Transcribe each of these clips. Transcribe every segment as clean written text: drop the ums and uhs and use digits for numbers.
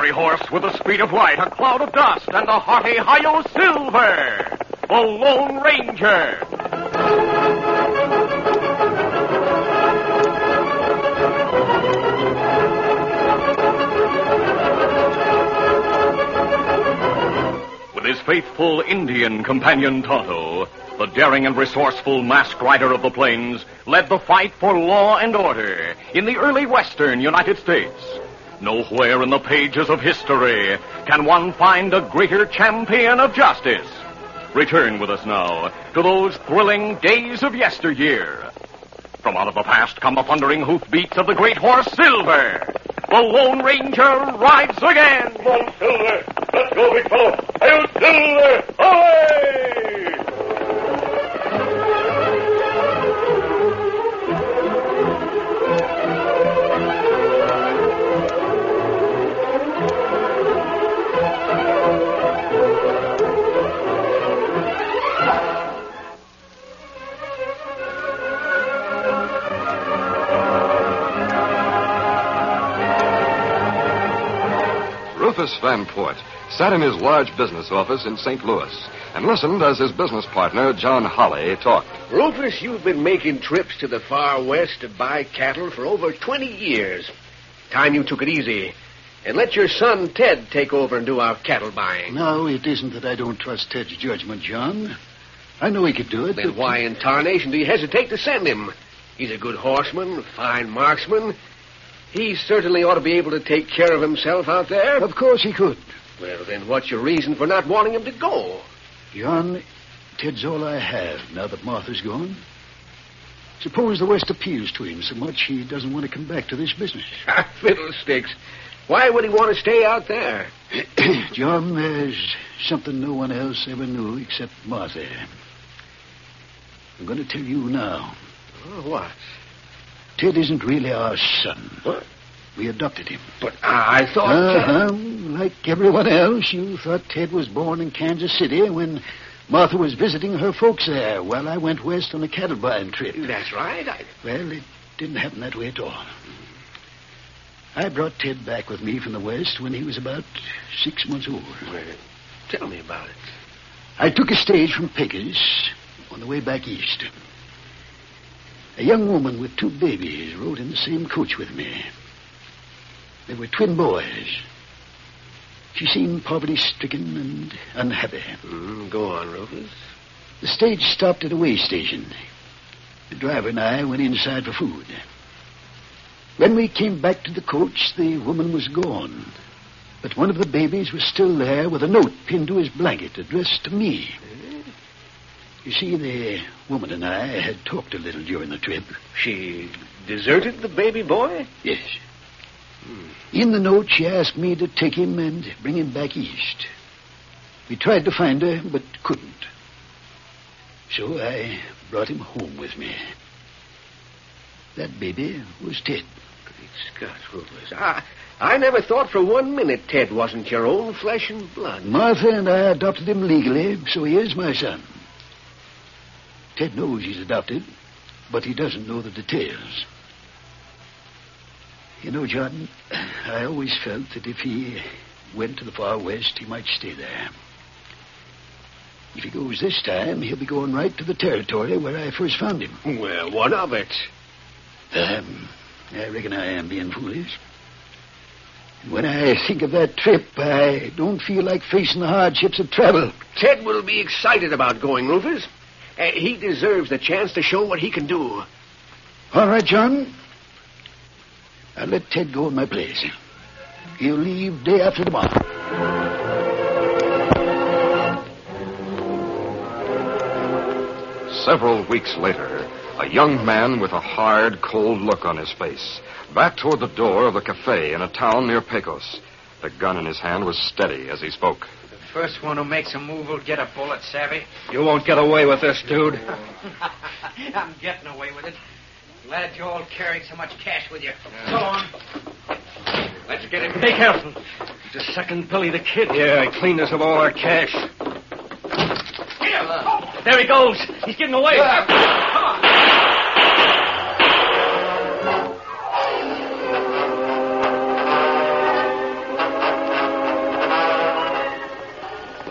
fiery horse with the speed of light, a cloud of dust, and a hearty Hi-Yo Silver, the Lone Ranger. With his faithful Indian companion Tonto, the daring and resourceful masked rider of the plains led the fight for law and order in the early western United States. Nowhere in the pages of history can one find a greater champion of justice. Return with us now to those thrilling days of yesteryear. From out of the past come the thundering hoofbeats of the great horse Silver. The Lone Ranger rides again. Come on, Silver. Let's go, big fellow. Hail, Silver! Away! Rufus Van Port sat in his large business office in St. Louis and listened as his business partner, John Holly, talked. Rufus, you've been making trips to the far west to buy cattle for over 20 years. Time you took it easy and let your son Ted take over and do our cattle buying. No, it isn't that I don't trust Ted's judgment, John. I know he could do it. Then why in tarnation do you hesitate to send him? He's a good horseman, a fine marksman. He certainly ought to be able to take care of himself out there. Of course he could. Well, then what's your reason for not wanting him to go? John, Ted's all I have now that Martha's gone. Suppose the West appeals to him so much he doesn't want to come back to this business. Fiddlesticks. Why would he want to stay out there? John, there's something no one else ever knew except Martha. I'm going to tell you now. Oh, what? Ted isn't really our son. What? We adopted him. But I thought... Like everyone else, you thought Ted was born in Kansas City when Martha was visiting her folks there while I went west on a cattle buying trip. That's right. Well, it didn't happen that way at all. I brought Ted back with me from the west when he was about 6 months old. Well, tell me about it. I took a stage from Pecos on the way back east. A young woman with 2 babies rode in the same coach with me. They were twin boys. She seemed poverty-stricken and unhappy. Go on, Rufus. The stage stopped at a way station. The driver and I went inside for food. When we came back to the coach, the woman was gone. But one of the babies was still there with a note pinned to his blanket addressed to me. You see, the woman and I had talked a little during the trip. She deserted the baby boy? Yes. In the note, she asked me to take him and bring him back east. We tried to find her, but couldn't. So I brought him home with me. That baby was Ted. Great Scott, Rufus. I never thought for 1 minute Ted wasn't your own flesh and blood. Martha and I adopted him legally, so he is my son. Ted knows he's adopted, but he doesn't know the details. You know, John, I always felt that if he went to the far west, he might stay there. If he goes this time, he'll be going right to the territory where I first found him. Well, what of it? I reckon I am being foolish. And when I think of that trip, I don't feel like facing the hardships of travel. Ted will be excited about going, Rufus. He deserves the chance to show what he can do. All right, John. I'll let Ted go in my place. He'll leave day after tomorrow. Several weeks later, a young man with a hard, cold look on his face backed toward the door of a cafe in a town near Pecos. The gun in his hand was steady as he spoke. The first one who makes a move will get a bullet, savvy? You won't get away with this, dude. I'm getting away with it. Glad you all carried so much cash with you. Go on. Let's get him. Be careful. It's a second Billy the Kid. Yeah, I cleaned us of all our cash. Here. There he goes. He's getting away. Come on.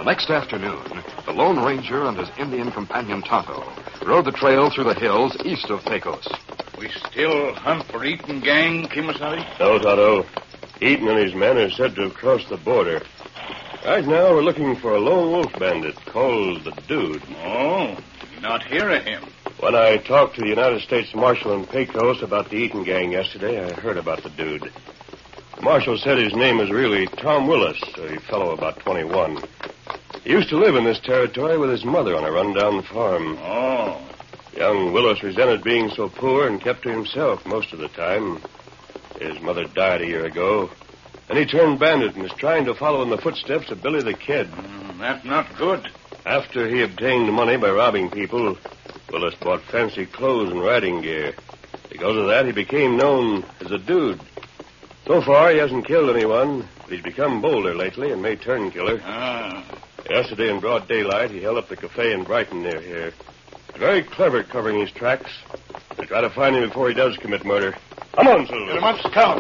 The next afternoon, the Lone Ranger and his Indian companion Tonto rode the trail through the hills east of Pecos. We still hunt for Eaton gang, Kimasabi? No, Tonto. Eaton and his men are said to have crossed the border. Right now, we're looking for a lone wolf bandit called the Dude. Oh, not hear of him. When I talked to the United States Marshal in Pecos about the Eaton gang yesterday, I heard about the Dude. The Marshal said his name is really Tom Willis, a fellow about 21. He used to live in this territory with his mother on a rundown farm. Oh. Young Willis resented being so poor and kept to himself most of the time. His mother died a year ago. And he turned bandit and is trying to follow in the footsteps of Billy the Kid. That's not good. After he obtained money by robbing people, Willis bought fancy clothes and riding gear. Because of that, he became known as a Dude. So far, he hasn't killed anyone, but he's become bolder lately and may turn killer. Yesterday, in broad daylight, he held up the cafe in Brighton near here. He's very clever at covering his tracks. We'll try to find him before he does commit murder. Come on, Silver. Get him up, Scout.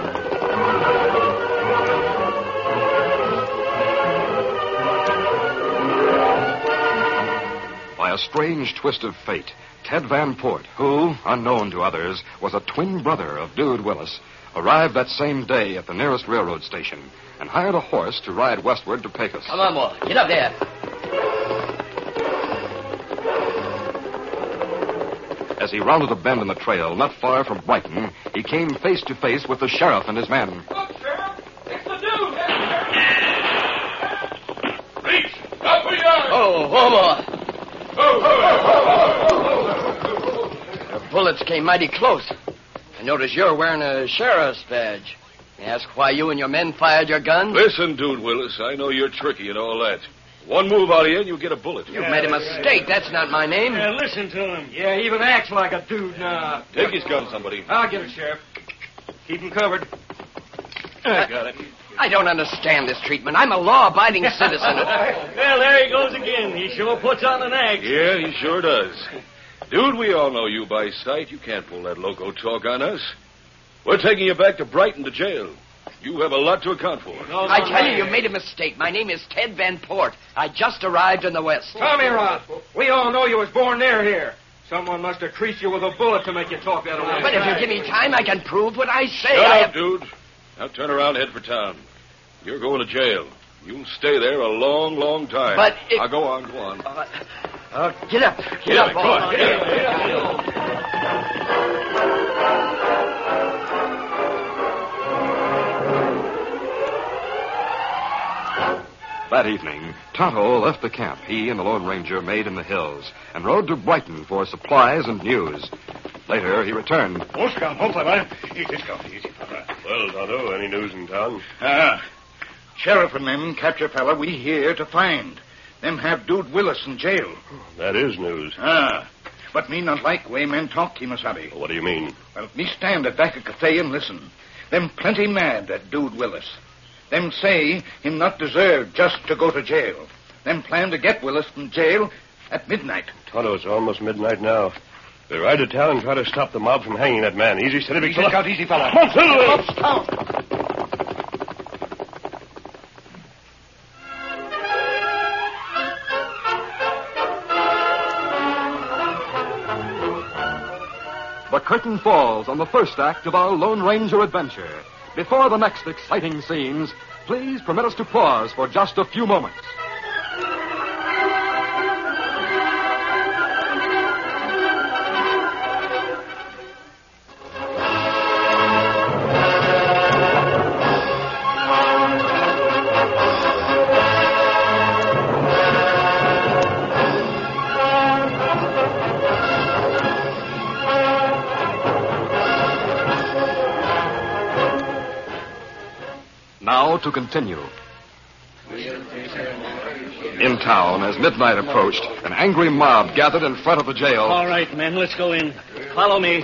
By a strange twist of fate, Ted Van Port, who, unknown to others, was a twin brother of Dude Willis, arrived that same day at the nearest railroad station and hired a horse to ride westward to Pecos. Come on, boy. Get up there. As he rounded a bend in the trail not far from Brighton, he came face to face with the sheriff and his men. Look, Sheriff! It's the Dude! Reach! Up we are! Oh, boy. The bullets came mighty close. I notice you're wearing a sheriff's badge. May I ask why you and your men fired your guns? Listen, Dude Willis, I know you're tricky and all that. One move out of you and you'll get a bullet. You've made a mistake. That's not my name. Yeah, listen to him. Yeah, he even acts like a dude now. Take his gun, somebody. I'll get it, Sheriff. Keep him covered. I got it. I don't understand this treatment. I'm a law-abiding citizen. Well, there he goes again. He sure puts on an act. Yeah, he sure does. Dude, we all know you by sight. You can't pull that loco talk on us. We're taking you back to Brighton to jail. You have a lot to account for. I tell you made a mistake. My name is Ted Van Port. I just arrived in the West. Tommy Rod, we all know you was born near here. Someone must have creased you with a bullet to make you talk that way. But if you give me time, I can prove what I say. Shut up, dude. Now turn around and head for town. You're going to jail. You'll stay there a long, long time. But if... Now, go on, go on. Get up. Get up, go on. Get up. That evening, Tonto left the camp he and the Lone Ranger made in the hills and rode to Brighton for supplies and news. Later, he returned. Oh, Scout, hold fella. Easy, Scout, easy, fella. Well, Tonto, any news in town? Sheriff and them catch a fella we here to find. Them have Dude Willis in jail. That is news. But me not like way men talk, Kimasabi. What do you mean? Well, me stand at back of cafe and listen. Them plenty mad at Dude Willis. Them say him not deserve just to go to jail. Them plan to get Willis from jail at midnight. Tonto, it's almost midnight now. We'll ride to town and try to stop the mob from hanging that man. Easy, steady, big fella. Scout, easy, fella. Come on, Silver! Up, Scout! The curtain falls on the first act of our Lone Ranger adventure. Before the next exciting scenes, please permit us to pause for just a few moments. Now to continue. In town, as midnight approached, an angry mob gathered in front of the jail. All right, men, let's go in. Follow me.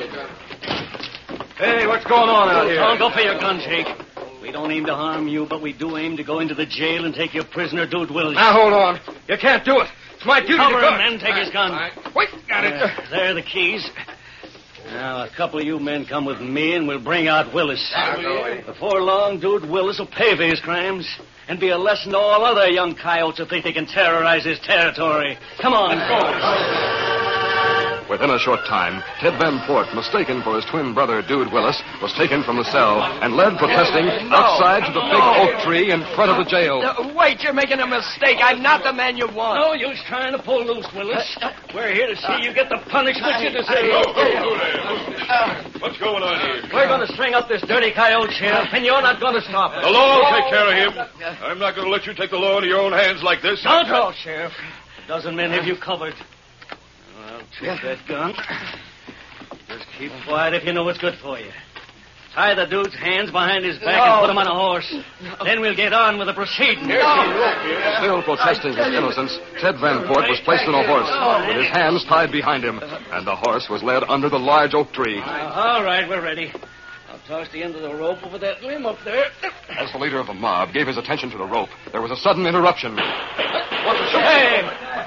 Hey, what's going on out here? Don't go for your gun, Jake. We don't aim to harm you, but we do aim to go into the jail and take your prisoner, Dude Willis. Now, hold on. You can't do it. It's my duty Cover to him, men. Take his gun. Wait, got it. There are the keys. Now, a couple of you men come with me, and we'll bring out Willis. Before long, Dude Willis will pay for his crimes and be a lesson to all other young coyotes who think they can terrorize his territory. Come on, folks. Within a short time, Ted Van Port, mistaken for his twin brother, Dude Willis, was taken from the cell and led protesting outside to the big oak tree in front of the jail. Wait, you're making a mistake. I'm not the man you want. No use trying to pull loose, Willis. We're here to see you get the punishment you deserve. What's going on here? We're going to string up this dirty coyote, Sheriff, and you're not going to stop us. The law will take care of him. I'm not going to let you take the law into your own hands like this. Don't talk, Sheriff. A dozen men have you covered. Well, take that gun. Just keep quiet if you know what's good for you. Tie the dude's hands behind his back and put him on a horse. Then we'll get on with the proceedings. Still protesting his innocence, Ted Van Port was placed on a horse with his hands tied behind him, and the horse was led under the large oak tree. All right, we're ready. I'll toss the end of the rope over that limb up there. As the leader of the mob gave his attention to the rope, there was a sudden interruption. Hey!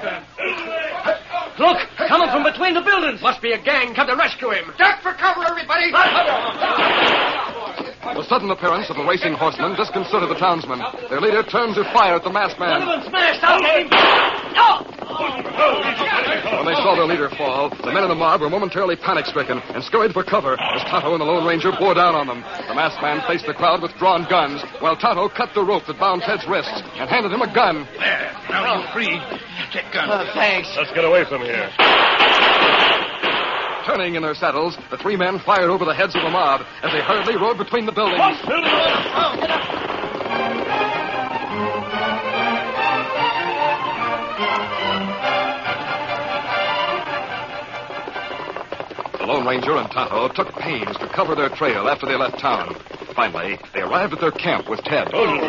Look, coming from between the buildings. Must be a gang come to rescue him. Duck for cover, everybody! The sudden appearance of the racing horsemen disconcerted the townsmen. Their leader turned to fire at the masked man. One of them smashed out. When they saw their leader fall, the men in the mob were momentarily panic-stricken and scurried for cover as Tonto and the Lone Ranger bore down on them. The masked man faced the crowd with drawn guns, while Tonto cut the rope that bound Ted's wrists and handed him a gun. There, now you're free. Take gun. Thanks. Let's get away from here. Turning in their saddles, the three men fired over the heads of the mob as they hurriedly rode between the buildings. The Lone Ranger and Tonto took pains to cover their trail after they left town. Finally, they arrived at their camp with Ted.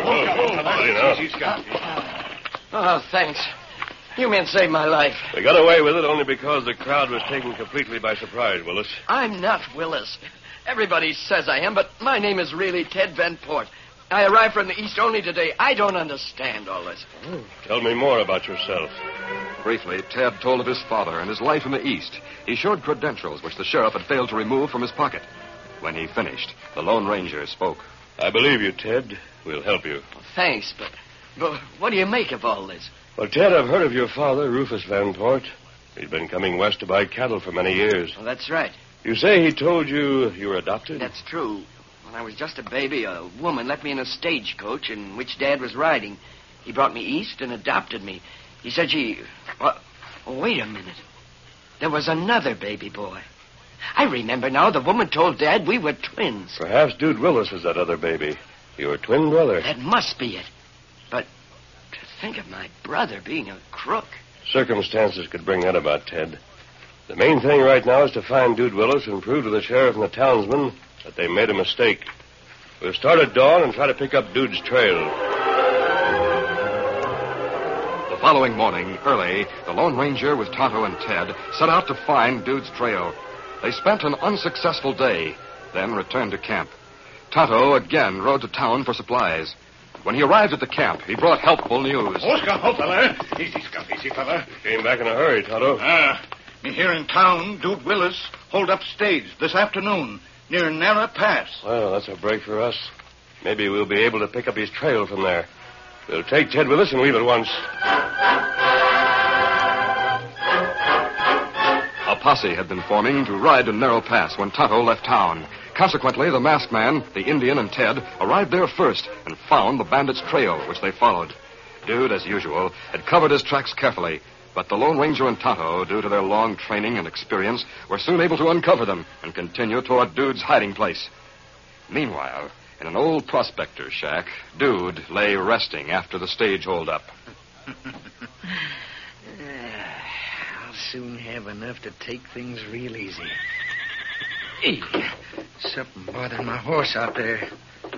Oh, thanks. You men saved my life. They got away with it only because the crowd was taken completely by surprise, Willis. I'm not Willis. Everybody says I am, but my name is really Ted Van Port. I arrived from the East only today. I don't understand all this. Tell me more about yourself. Briefly, Ted told of his father and his life in the East. He showed credentials which the sheriff had failed to remove from his pocket. When he finished, the Lone Ranger spoke. I believe you, Ted. We'll help you. Well, thanks, but what do you make of all this? Well, Ted, I've heard of your father, Rufus Van Port. He's been coming west to buy cattle for many years. Well, that's right. You say he told you you were adopted? That's true. When I was just a baby, a woman left me in a stagecoach in which Dad was riding. He brought me east and adopted me. He said she... Well, wait a minute. There was another baby boy. I remember now. The woman told Dad we were twins. Perhaps Dude Willis was that other baby. Your twin brother. That must be it. But to think of my brother being a crook. Circumstances could bring that about, Ted. The main thing right now is to find Dude Willis and prove to the sheriff and the townsmen that they made a mistake. We'll start at dawn and try to pick up Dude's trail. The following morning, early, the Lone Ranger with Tonto and Ted set out to find Dude's trail. They spent an unsuccessful day, then returned to camp. Tonto again rode to town for supplies. When he arrived at the camp, he brought helpful news. Oscar, fella. Easy, fella. Came back in a hurry, Tonto. Me here in town, Dude Willis, hold up stage this afternoon near Narra Pass. Well, that's a break for us. Maybe we'll be able to pick up his trail from there. We'll take Ted with us and leave at once. A posse had been forming to ride to Narrow Pass when Tonto left town. Consequently, the masked man, the Indian, and Ted arrived there first and found the bandits' trail, which they followed. Dude, as usual, had covered his tracks carefully, but the Lone Ranger and Tonto, due to their long training and experience, were soon able to uncover them and continue toward Dude's hiding place. Meanwhile, in an old prospector's shack, Dude lay resting after the stage holdup. I'll soon have enough to take things real easy. Hey, something bothering my horse out there.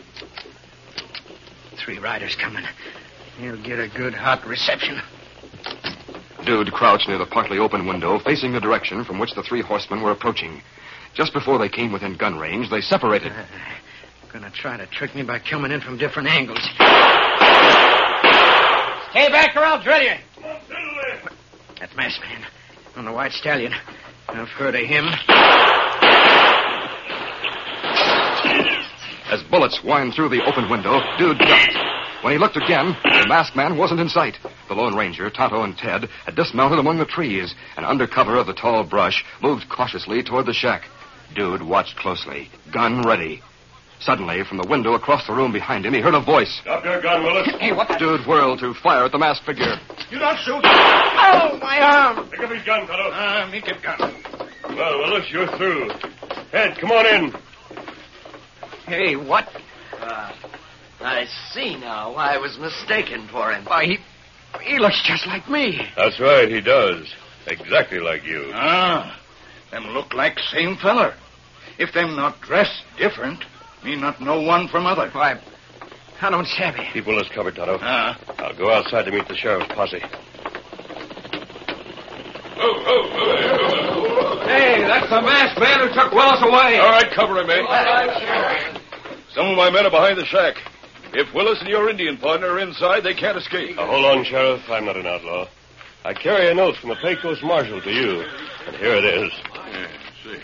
3 riders coming. He'll get a good hot reception. Dude crouched near the partly open window, facing the direction from which the 3 horsemen were approaching. Just before they came within gun range, they separated. Gonna try to trick me by coming in from different angles. Stay back or I'll drill you. That masked man on the white stallion. I've heard of him. As bullets whined through the open window, Dude ducked. When he looked again, the masked man wasn't in sight. The Lone Ranger, Tonto, and Ted had dismounted among the trees and under cover of the tall brush moved cautiously toward the shack. Dude watched closely, gun ready. Suddenly, from the window across the room behind him, he heard a voice. Drop your gun, Willis. Hey, what? Dude whirled to fire at the masked figure. You don't shoot. Oh, my arm. Pick up his gun, fellow. Me get gun. Well, Willis, you're through. Ed, come on in. Hey, what? I see now why I was mistaken for him. Why, he looks just like me. That's right, he does. Exactly like you. Them look like same feller. If them not dressed different, me not know one from other. Why, I don't savvy. Keep Willis covered, Tonto. I'll go outside to meet the sheriff's posse. Hey, that's the masked man who took Willis away. All right, cover him, mate. Some of my men are behind the shack. If Willis and your Indian partner are inside, they can't escape. Now, hold on, Sheriff. I'm not an outlaw. I carry a note from the Pecos Marshal to you, and here it is. Yeah, see.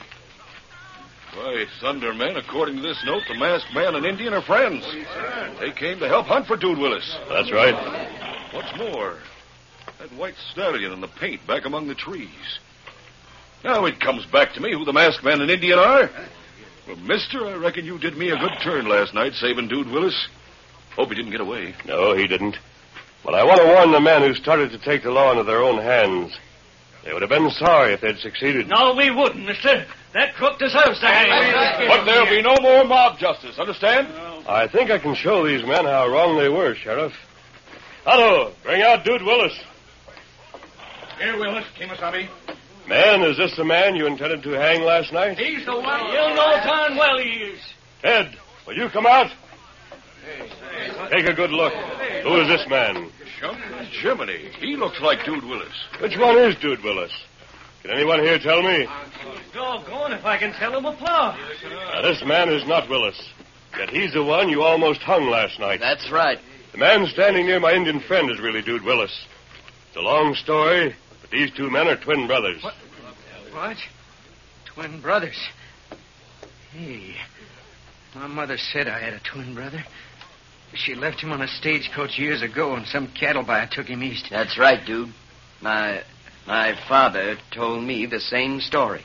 Why, Thunder, men, according to this note, the masked man and Indian are friends. They came to help hunt for Dude Willis. That's right. What's more, that white stallion in the paint back among the trees. Now it comes back to me who the masked man and Indian are. Well, mister, I reckon you did me a good turn last night saving Dude Willis. Hope he didn't get away. No, he didn't. But I want to warn the men who started to take the law into their own hands. They would have been sorry if they'd succeeded. No, we wouldn't, mister. That crook deserves to hang. But there'll be no more mob justice, understand? I think I can show these men how wrong they were, Sheriff. Otto, bring out Dude Willis. Here, Willis, Kimasabi. Man, is this the man you intended to hang last night? He's the one. You know darn well he is. Ted, will you come out? Take a good look. Who is this man? Jiminy, he looks like Dude Willis. Which one is Dude Willis? Can anyone here tell me? Doggone if I can tell him apart. Now, this man is not Willis. Yet he's the one you almost hung last night. That's right. The man standing near my Indian friend is really Dude Willis. It's a long story, but these two men are twin brothers. What? Twin brothers? Hey, my mother said I had a twin brother. She left him on a stagecoach years ago, and some cattle buyer took him east. That's right, Dude. My father told me the same story.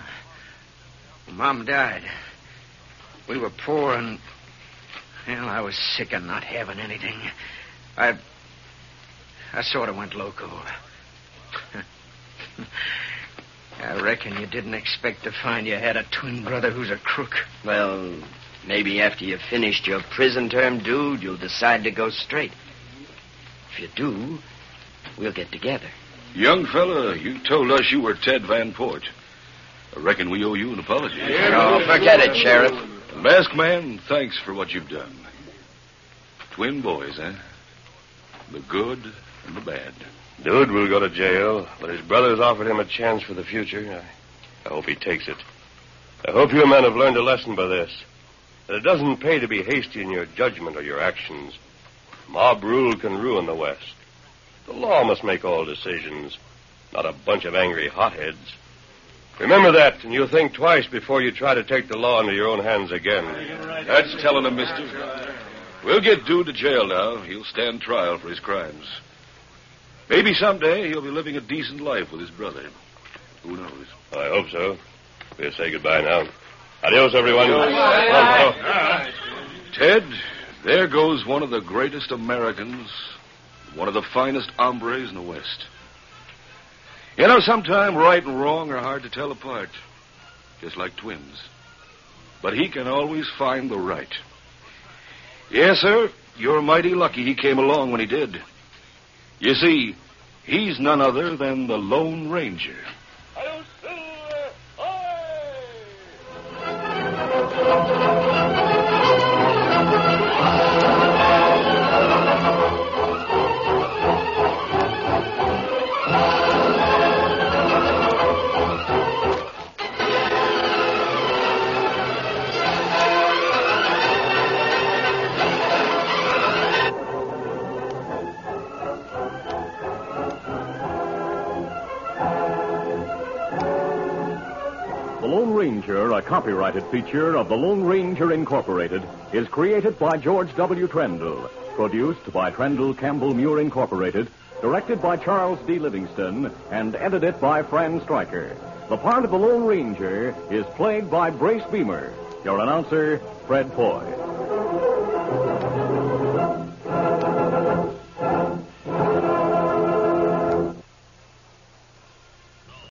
Mom died. We were poor, and well, I was sick of not having anything. I sort of went loco. I reckon you didn't expect to find you had a twin brother who's a crook. Well, maybe after you've finished your prison term, Dude, you'll decide to go straight. If you do, we'll get together. Young fella, you told us you were Ted Van Port. I reckon we owe you an apology. Oh, forget it, Sheriff. Masked man, thanks for what you've done. Twin boys, eh? The good and the bad. Dude will go to jail, but his brothers offered him a chance for the future. I hope he takes it. I hope you men have learned a lesson by this. That it doesn't pay to be hasty in your judgment or your actions. Mob rule can ruin the West. The law must make all decisions, not a bunch of angry hotheads. Remember that, and you'll think twice before you try to take the law into your own hands again. That's telling him, mister. We'll get Dude to jail now. He'll stand trial for his crimes. Maybe someday he'll be living a decent life with his brother. Who knows? I hope so. We'll say goodbye now. Adios, everyone. Come on, Ted, there goes one of the greatest Americans, one of the finest hombres in the West. You know, sometimes right and wrong are hard to tell apart, just like twins. But he can always find the right. Yes, sir, you're mighty lucky he came along when he did. You see, he's none other than the Lone Ranger. The Lone Ranger, a copyrighted feature of the Lone Ranger Incorporated, is created by George W. Trendle, produced by Trendle Campbell Muir Incorporated, directed by Charles D. Livingston, and edited by Fran Stryker. The part of the Lone Ranger is played by Brace Beamer. Your announcer, Fred Foy.